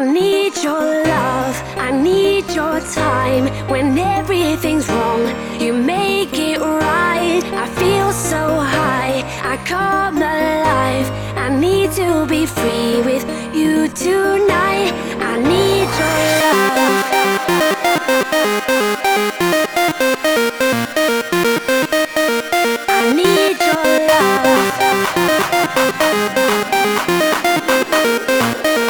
need your love, I need your time. When everything's wrong, you make it right. I feel so high, I come alive. I need to be free with you tonight. I need your love.